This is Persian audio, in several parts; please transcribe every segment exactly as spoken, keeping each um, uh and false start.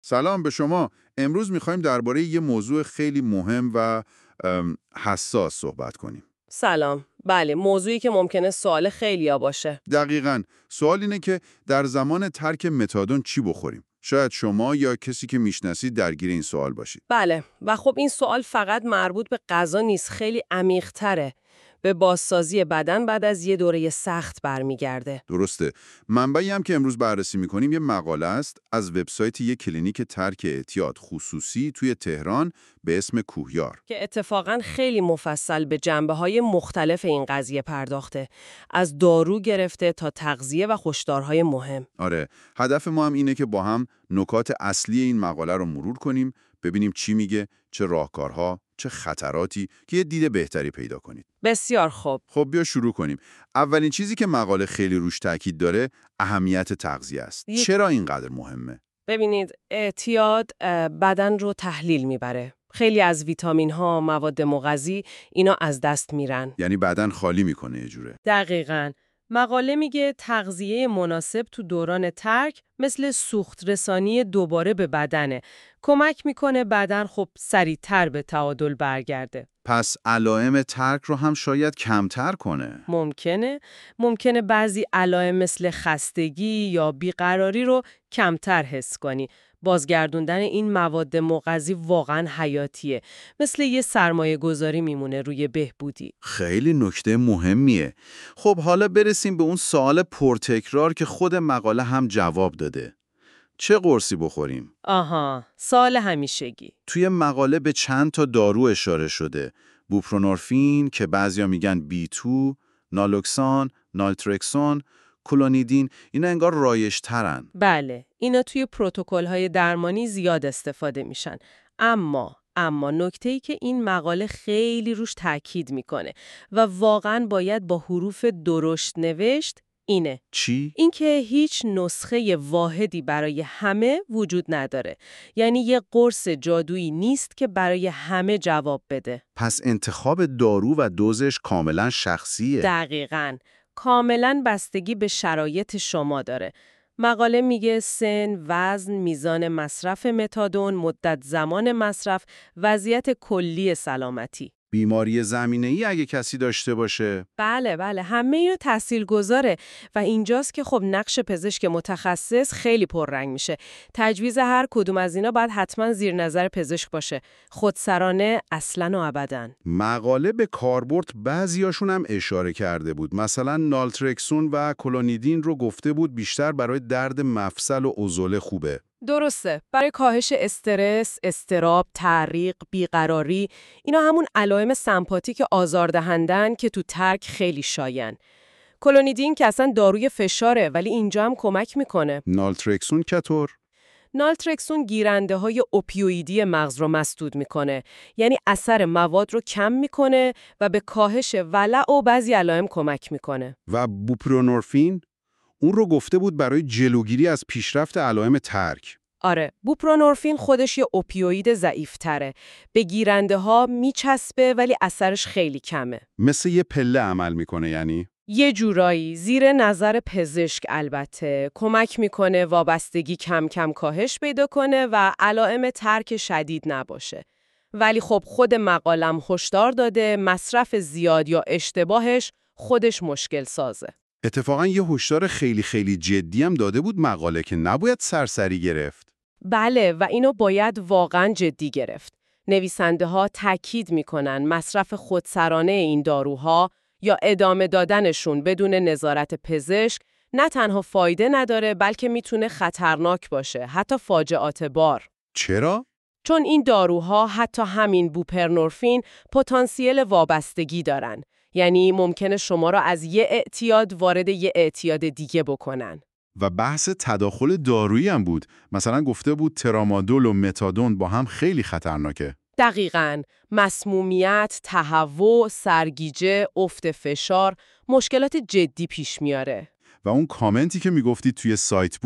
سلام به شما. امروز میخوایم درباره یه موضوع خیلی مهم و ام، حساس صحبت کنیم. سلام. بله، موضوعی که ممکنه سوال خیلیا باشه. دقیقاً. سوال اینه که در زمان ترک متادون چی بخوریم؟ شاید شما یا کسی که میشناسید درگیر این سوال باشید. بله، و خب این سوال فقط مربوط به غذا نیست، خیلی عمیق‌تره. به بازسازی بدن بعد از یه دوره سخت برمیگرده. درسته. منبعی هم که امروز بررسی میکنیم یه مقاله است از وبسایت یه کلینیک ترک اعتیاد خصوصی توی تهران به اسم کوهیار. که اتفاقاً خیلی مفصل به جنبه‌های مختلف این قضیه پرداخته. از دارو گرفته تا تغذیه و هشدارهای مهم. آره، هدف ما هم اینه که با هم نکات اصلی این مقاله رو مرور کنیم، ببینیم چی میگه، چه راهکارها، چه خطراتی که یه دید بهتری پیدا کنید. بسیار خوب. خب بیا شروع کنیم. اولین چیزی که مقاله خیلی روش تاکید داره، اهمیت تغذیه است. ی- چرا اینقدر مهمه؟ ببینید، اعتیاد اه، بدن رو تحلیل میبره. خیلی از ویتامین ها، مواد مغذی، اینا از دست میرن. یعنی بدن خالی میکنه یه جوره. دقیقاً. مقاله میگه تغذیه مناسب تو دوران ترک مثل سوخت رسانی دوباره به بدنه. کمک میکنه بدن خب سریعتر به تعادل برگرده. پس علائم ترک رو هم شاید کمتر کنه. ممکنه ممکنه بعضی علائم مثل خستگی یا بیقراری رو کمتر حس کنی. بازگردوندن این مواد مغذی واقعاً حیاتیه. مثل یه سرمایه گذاری میمونه روی بهبودی. خیلی نکته مهمیه. خب حالا برسیم به اون سوال پرتکرار که خود مقاله هم جواب داده. چه قرصی بخوریم؟ آها، سوال همیشگی. توی مقاله به چند تا دارو اشاره شده. بوپرونورفین که بعضیا میگن بی تو، نالوکسان، نالترکسون، کلونیدین، اینا انگار رایج‌ترن. بله، اینا توی پروتکل‌های درمانی زیاد استفاده میشن. اما اما نکته‌ای که این مقاله خیلی روش تاکید میکنه و واقعاً باید با حروف درشت نوشت اینه. چی؟ اینکه هیچ نسخه واحدی برای همه وجود نداره. یعنی یه قرص جادویی نیست که برای همه جواب بده. پس انتخاب دارو و دوزش کاملا شخصیه. دقیقاً. کاملاً بستگی به شرایط شما داره. مقاله میگه سن، وزن، میزان مصرف متادون، مدت زمان مصرف، وضعیت کلی سلامتی. بیماری زمینه‌ای اگه کسی داشته باشه. بله بله، همه اینو تأثیر گذاره و اینجاست که خب نقش پزشک متخصص خیلی پررنگ میشه. تجویز هر کدوم از اینا باید حتما زیر نظر پزشک باشه. خودسرانه اصلاً و ابداً. مقاله به کاربرد بعضیاشون هم اشاره کرده بود. مثلا نالترکسون و کلونیدین رو گفته بود بیشتر برای درد مفصل و عضله خوبه. درسته. برای کاهش استرس، اضطراب، تعریق، بیقراری، اینا همون علائم سمپاتیک آزاردهندن که تو ترک خیلی شایعن. کلونیدین که اصلا داروی فشاره ولی اینجا هم کمک میکنه. نالترکسون چطور؟ نالترکسون گیرنده های اوپیویدی مغز رو مسدود میکنه. یعنی اثر مواد رو کم میکنه و به کاهش ولع و بعضی علائم کمک میکنه. و بوپرونورفین؟ اون رو گفته بود برای جلوگیری از پیشرفت علائم ترک. آره، بوپرونورفین خودش یه اوپیوید ضعیف‌تره. به گیرنده ها میچسبه ولی اثرش خیلی کمه. مثل یه پله عمل میکنه یعنی؟ یه جورایی زیر نظر پزشک البته کمک میکنه وابستگی کم کم کاهش پیدا کنه و علائم ترک شدید نباشه. ولی خب خود مقالم هشدار داده مصرف زیاد یا اشتباهش خودش مشکل سازه. اتفاقا یه هشدار خیلی خیلی جدی هم داده بود مقاله که نباید سرسری گرفت. بله و اینو باید واقعا جدی گرفت. نویسنده ها تاکید میکنن مصرف خودسرانه این داروها یا ادامه دادنشون بدون نظارت پزشک نه تنها فایده نداره بلکه میتونه خطرناک باشه، حتی فاجعات بار. چرا؟ چون این داروها حتی همین بوپرنورفین پتانسیل وابستگی دارن. یعنی ممکنه شما را از یه اعتیاد وارد یه اعتیاد دیگه بکنن. و بحث تداخل دارویی هم بود. مثلا گفته بود ترامادول و متادون با هم خیلی خطرناکه. دقیقاً. مسمومیت، تهوع، سرگیجه، افت فشار، مشکلات جدی پیش میاره. و اون کامنتی که میگفتید توی سایت بود.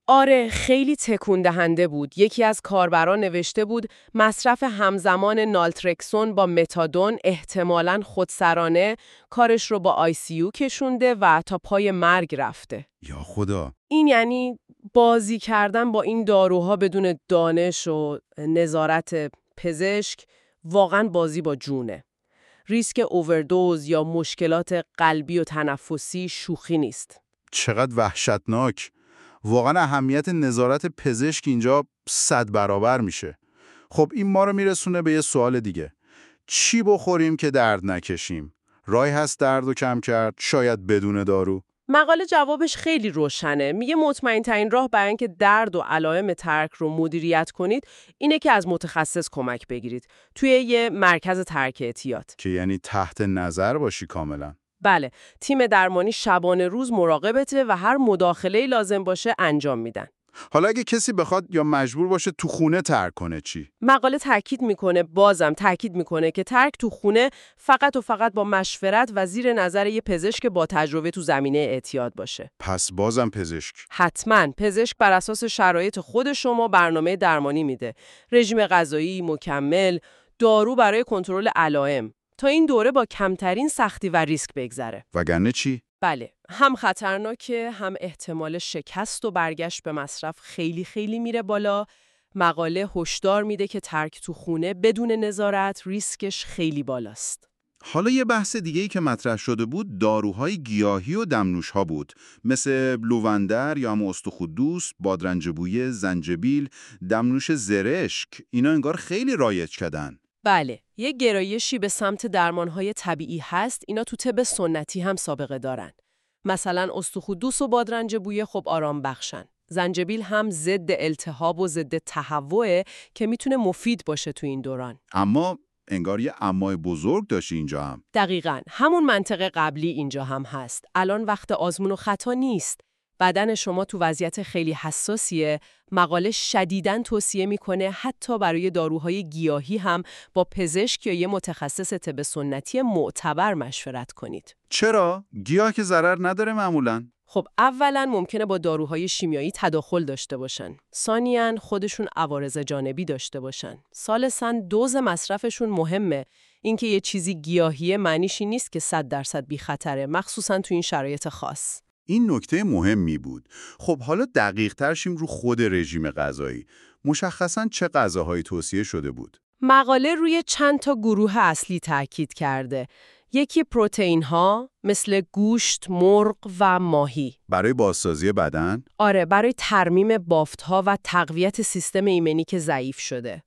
آره، خیلی تکون دهنده بود. یکی از کاربران نوشته بود مصرف همزمان نالترکسون با متادون احتمالاً خودسرانه کارش رو با آی سی یو کشونده و تا پای مرگ رفته. یا خدا. این یعنی بازی کردن با این داروها بدون دانش و نظارت پزشک واقعاً بازی با جونه. ریسک اووردوز یا مشکلات قلبی و تنفسی شوخی نیست. چقدر وحشتناک. واقعا اهمیت نظارت پزشک اینجا صد برابر میشه. خب این ما رو میرسونه به یه سوال دیگه. چی بخوریم که درد نکشیم؟ راهی هست درد رو کم کرد؟ شاید بدون دارو؟ مقاله جوابش خیلی روشنه. میگه مطمئن ترین راه برای اینکه درد و علائم ترک رو مدیریت کنید اینه که از متخصص کمک بگیرید توی یه مرکز ترک اعتیاد. که یعنی تحت نظر باشی کاملا. بله، تیم درمانی شبانه روز مراقبته و هر مداخله‌ای لازم باشه انجام میدن. حالا اگه کسی بخواد یا مجبور باشه تو خونه ترک کنه چی؟ مقاله تاکید میکنه، بازم تاکید میکنه که ترک تو خونه فقط و فقط با مشورت و زیر نظر یه پزشک با تجربه تو زمینه اعتیاد باشه. پس بازم پزشک. حتما پزشک بر اساس شرایط خود شما برنامه درمانی میده. رژیم غذایی مکمل، دارو برای کنترل علائم، تا این دوره با کمترین سختی و ریسک بگذره. وگرنه چی؟ بله، هم خطرناکه، هم احتمال شکست و برگشت به مصرف خیلی خیلی میره بالا. مقاله هشدار میده که ترک تو خونه بدون نظارت ریسکش خیلی بالاست. حالا یه بحث دیگه‌ای که مطرح شده بود داروهای گیاهی و دمنوش‌ها بود، مثل لووندر یا هم استخودوس، بادرنج‌بویه، زنجبیل، دمنوش زرشک. اینا انگار خیلی رایج شدن. بله، یه گرایشی به سمت درمانهای طبیعی هست. اینا تو طب سنتی هم سابقه دارن. مثلا استخودوس و بادرنج‌بویه خب آرام بخشن. زنجبیل هم ضد التهاب و ضد تهوعه که میتونه مفید باشه تو این دوران. اما انگار یه امای بزرگ داشتی اینجا هم. دقیقاً، همون منطق قبلی اینجا هم هست. الان وقت آزمون و خطا نیست. بدن شما تو وضعیت خیلی حساسیه. مقاله شدیداً توصیه میکنه حتی برای داروهای گیاهی هم با پزشک یا یه متخصص طب سنتی معتبر مشورت کنید. چرا؟ گیاه که ضرر نداره معمولاً. خب اولاً ممکنه با داروهای شیمیایی تداخل داشته باشن. ثانیاً خودشون عوارض جانبی داشته باشن. ثالثاً دوز مصرفشون مهمه. اینکه یه چیزی گیاهیه معنیشی نیست که صد درصد بی خطره، مخصوصاً تو این شرایط خاص. این نکته مهمی بود. خب حالا دقیق تر شیم رو خود رژیم غذایی. مشخصاً چه غذاهایی توصیه شده بود؟ مقاله روی چند تا گروه اصلی تاکید کرده. یکی پروتئین ها مثل گوشت، مرغ و ماهی. برای بازسازی بدن؟ آره، برای ترمیم بافت ها و تقویت سیستم ایمنی که ضعیف شده.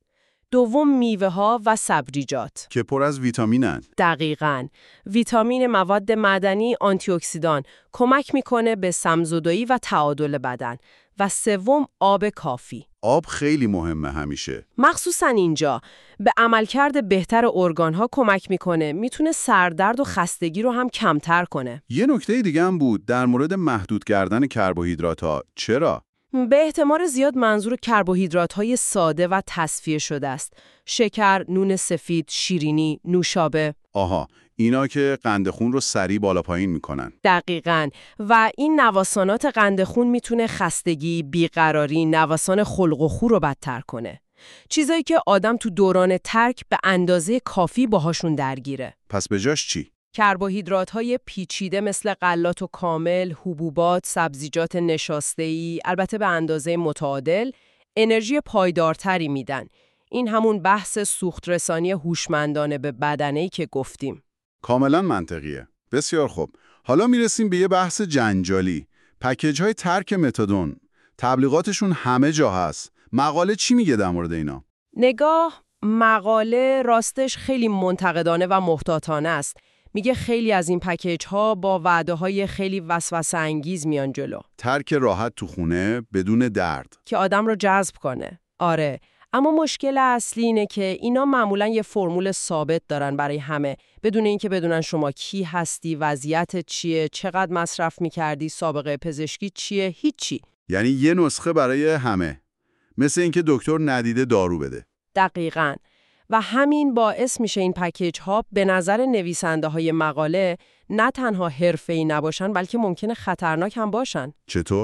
دوم میوه ها و سبزیجات که پر از ویتامینن. دقیقاً. ویتامین، مواد معدنی، آنتی اکسیدان کمک میکنه به سمزدایی و تعادل بدن. و سوم آب کافی. آب خیلی مهمه همیشه. مخصوصاً اینجا به عملکرد بهتر ارگان‌ها کمک میکنه. میتونه سردرد و خستگی رو هم کمتر کنه. یه نکته دیگه هم بود در مورد محدود کردن کربوهیدرات‌ها. چرا؟ به احتمال زیاد منظور کربوهیدرات‌های ساده و تصفیه شده است. شکر، نون سفید، شیرینی، نوشابه. آها، اینا که قند خون رو سریع بالا پایین میکنن. دقیقاً. و این نوسانات قند خون میتونه خستگی، بیقراری، نوسان خلق و خو رو بدتر کنه. چیزایی که آدم تو دوران ترک به اندازه کافی باهاشون درگیره. پس به جاش چی؟ کربوهیدرات‌های پیچیده مثل غلات و کامل، حبوبات، سبزیجات نشاسته‌ای، البته به اندازه متعادل، انرژی پایدارتری میدن. این همون بحث سوخت رسانی هوشمندانه به بدنه‌ای که گفتیم. کاملا منطقیه. بسیار خوب. حالا میرسیم به یه بحث جنجالی. پکیج های ترک متادون. تبلیغاتشون همه جا هست. مقاله چی میگه در مورد اینا؟ نگاه، مقاله راستش خیلی منتقدانه و محتاطانه است. میگه خیلی از این پکیج ها با وعده های خیلی وسوسه انگیز میان جلو. ترک راحت تو خونه بدون درد. که آدم رو جذب کنه. آره. اما مشکل اصلی اینه که اینا معمولاً یه فرمول ثابت دارن برای همه، بدون اینکه بدونن شما کی هستی، وضعیت چیه، چقدر مصرف میکردی، سابقه پزشکی چیه، هیچی. یعنی یه نسخه برای همه. مثل اینکه دکتر ندیده دارو بده. دقیقاً. و همین باعث میشه این پکیج ها به نظر نویسنده های مقاله نه تنها حرفه‌ای نباشن، بلکه ممکنه خطرناک هم باشن. چطور؟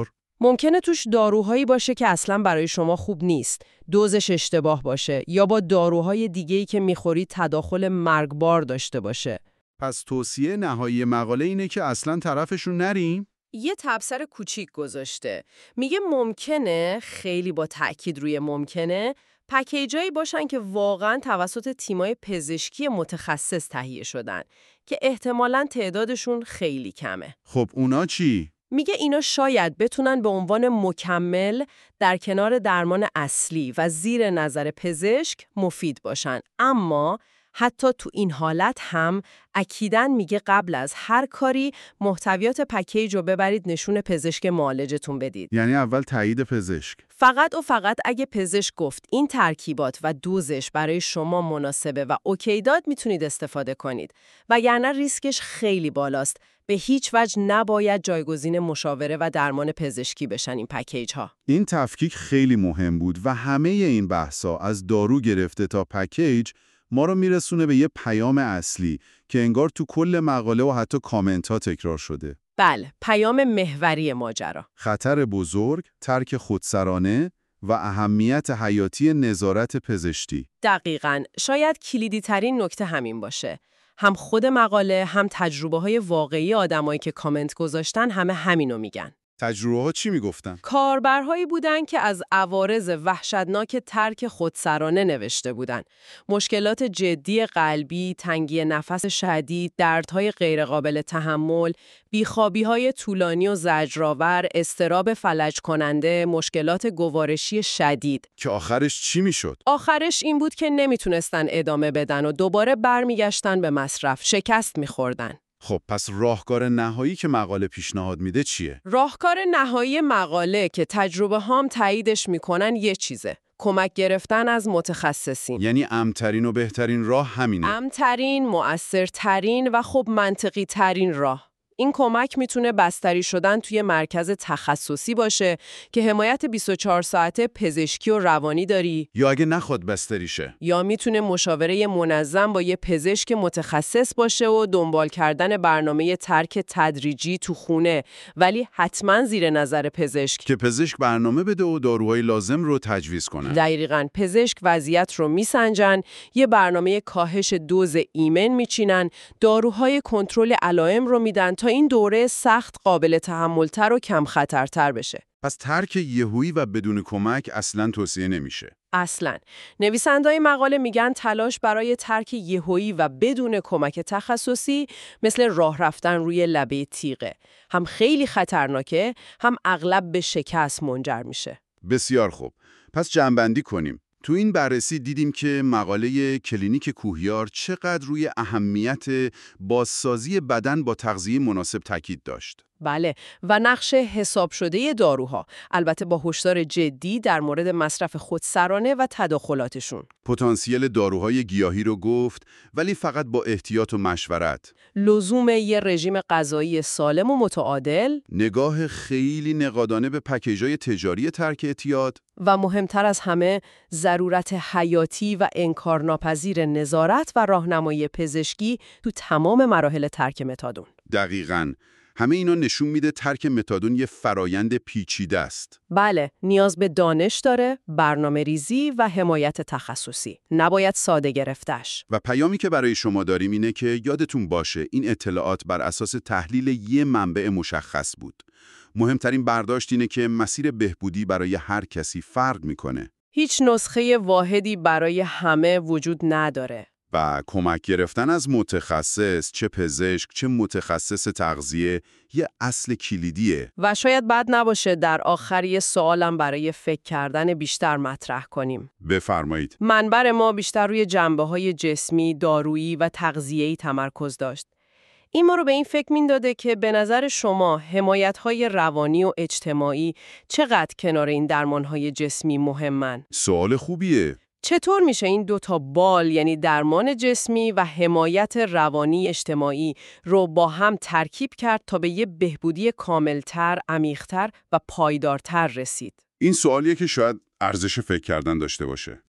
ممکنه توش داروهایی باشه که اصلا برای شما خوب نیست، دوزش اشتباه باشه یا با داروهای دیگه‌ای که میخوری تداخل مرگبار داشته باشه. پس توصیه نهایی مقاله اینه که اصلا طرفشون نریم؟ یه تبصره کوچیک گذاشته. میگه ممکنه، خیلی با تأکید روی ممکنه، پکیجایی باشن که واقعاً توسط تیمای پزشکی متخصص تهیه شدن که احتمالاً تعدادشون خیلی کمه. خب اونا چی؟ میگه اینا شاید بتونن به عنوان مکمل در کنار درمان اصلی و زیر نظر پزشک مفید باشن، اما حتی تو این حالت هم اکیداً میگه قبل از هر کاری محتویات پکیج رو ببرید نشون پزشک معالجتون بدید. یعنی اول تایید پزشک. فقط و فقط اگه پزشک گفت این ترکیبات و دوزش برای شما مناسبه و اوکی داد میتونید استفاده کنید، وگرنه ریسکش خیلی بالاست. به هیچ وجه نباید جایگزین مشاوره و درمان پزشکی بشن این پکیج ها. این تفکیک خیلی مهم بود و همه این بحثا از دارو گرفته تا پکیج ما رو میرسونه به یه پیام اصلی که انگار تو کل مقاله و حتی کامنت ها تکرار شده. بله، پیام محوری ماجرا. خطر بزرگ، ترک خودسرانه و اهمیت حیاتی نظارت پزشکی. دقیقاً، شاید کلیدی ترین نکته همین باشه. هم خود مقاله، هم تجربه های واقعی آدمایی که کامنت گذاشتن همه همینو میگن. تجربه ها چی میگفتن؟ کاربرهایی بودن که از عوارض وحشتناک ترک خودسرانه نوشته بودن. مشکلات جدی قلبی، تنگی نفس شدید، دردهای غیرقابل تحمل، بیخوابی‌های طولانی و زجرآور، اضطراب فلج کننده، مشکلات گوارشی شدید. که آخرش چی میشد؟ آخرش این بود که نمیتونستن ادامه بدن و دوباره برمیگشتن به مصرف، شکست میخوردن. خب پس راهکار نهایی که مقاله پیشنهاد میده چیه؟ راهکار نهایی مقاله که تجربه هام تاییدش میکنن یه چیزه. کمک گرفتن از متخصصین. یعنی امترین و بهترین راه همینه. امترین، مؤثرترین و خب منطقی ترین راه. این کمک میتونه بستری شدن توی مرکز تخصصی باشه که حمایت بیست و چهار ساعته پزشکی و روانی داری، یا اگه نخواد بستری شه، یا میتونه مشاوره منظم با یه پزشک متخصص باشه و دنبال کردن برنامه ترک تدریجی تو خونه، ولی حتما زیر نظر پزشک. که پزشک برنامه بده و داروهای لازم رو تجویز کنه. دقیقاً، پزشک وضعیت رو میسنجن، یه برنامه کاهش دوز ایمن میچینن، داروهای کنترل علائم رو میدن تا این دوره سخت قابل تحمل‌تر و کم خطرتر بشه. پس ترک یهویی و بدون کمک اصلاً توصیه نمیشه. اصلاً. نویسنده‌های مقاله میگن تلاش برای ترک یهویی و بدون کمک تخصصی مثل راه رفتن روی لبه تیغه. هم خیلی خطرناکه، هم اغلب به شکست منجر میشه. بسیار خوب. پس جمع‌بندی کنیم. تو این بررسی دیدیم که مقاله کلینیک کوهیار چقدر روی اهمیت بازسازی بدن با تغذیه مناسب تاکید داشت. بله، و نقش حساب شده داروها، البته با هشدار جدی در مورد مصرف خودسرانه و تداخلاتشون. پتانسیل داروهای گیاهی رو گفت، ولی فقط با احتیاط و مشورت. لزوم یه رژیم غذایی سالم و متعادل، نگاه خیلی نقادانه به پکیج‌های تجاری ترک اعتیاد، و مهمتر از همه ضرورت حیاتی و انکارناپذیر نظارت و راهنمایی پزشکی تو تمام مراحل ترک متادون. دقیقاً. همه اینا نشون میده ترک متادون یه فرایند پیچیده است. بله، نیاز به دانش داره، برنامه ریزی و حمایت تخصصی. نباید ساده گرفتش. و پیامی که برای شما داریم اینه که یادتون باشه این اطلاعات بر اساس تحلیل یه منبع مشخص بود. مهمترین برداشت اینه که مسیر بهبودی برای هر کسی فرق میکنه. هیچ نسخه واحدی برای همه وجود نداره. و کمک گرفتن از متخصص، چه پزشک، چه متخصص تغذیه، یه اصل کلیدیه. و شاید بد نباشه در آخر یه سوالم برای فکر کردن بیشتر مطرح کنیم. بفرمایید. منبر ما بیشتر روی جنبه‌های جسمی، دارویی و تغذیه‌ای تمرکز داشت. این ما رو به این فکر مینداده که به نظر شما حمایت‌های روانی و اجتماعی چقدر کنار این درمان‌های جسمی مهمن؟ سوال خوبیه. چطور میشه این دو تا بال، یعنی درمان جسمی و حمایت روانی اجتماعی رو با هم ترکیب کرد تا به یه بهبودی کاملتر، عمیق‌تر و پایدارتر رسید؟ این سوالیه که شاید ارزش فکر کردن داشته باشه.